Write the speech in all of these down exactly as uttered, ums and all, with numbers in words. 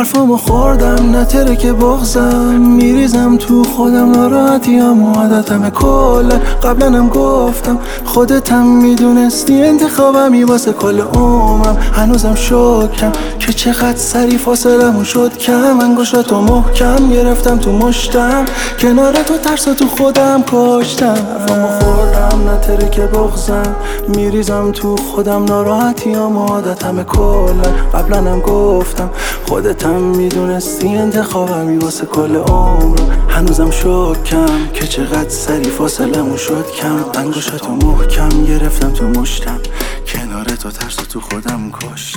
حرفامو خوردم نه که بغزم، میریزم تو خودم ناراحتیام عادتمه کلا. قبلنم گفتم خودتم میدونستی انتخابمی واسه کل عمرم. هنوزم شکم که چقدر سری فاصلمون شد کم. انگشتاتو محکم گرفتم تو مشتم، کنار تو ترسا تو خودم کشتم. حرفامو خوردم نه که بغزم، میریزم تو خودم ناراحتیام عادتمه کلا. قبلنم گفتم خودتم میدونستی انتخابمی واسه کل عمرم. هنوزم شکم که چقدر سری فاصلمون شد کم. انگشتاتو محکم گرفتم تو مشتم، کنار تو ترسا تو خودم کشتم.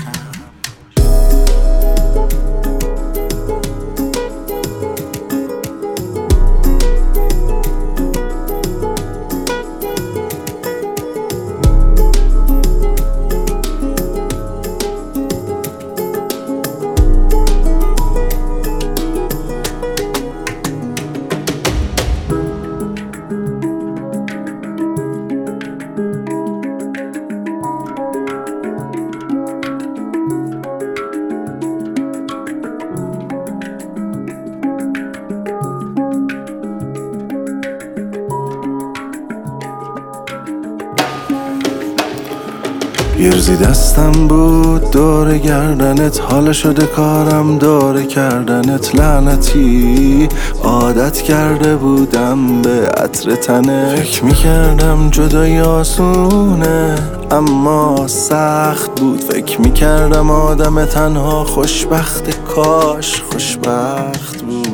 یه روزی دستم بود دور گردنت، حالا شده کارم دور کردنت. لعنتی عادت کرده بودم به عطر تنه. فکر میکردم جدایی آسونه اما سخت بود. فکر میکردم آدم تنها خوشبخت، کاش خوشبخت بود.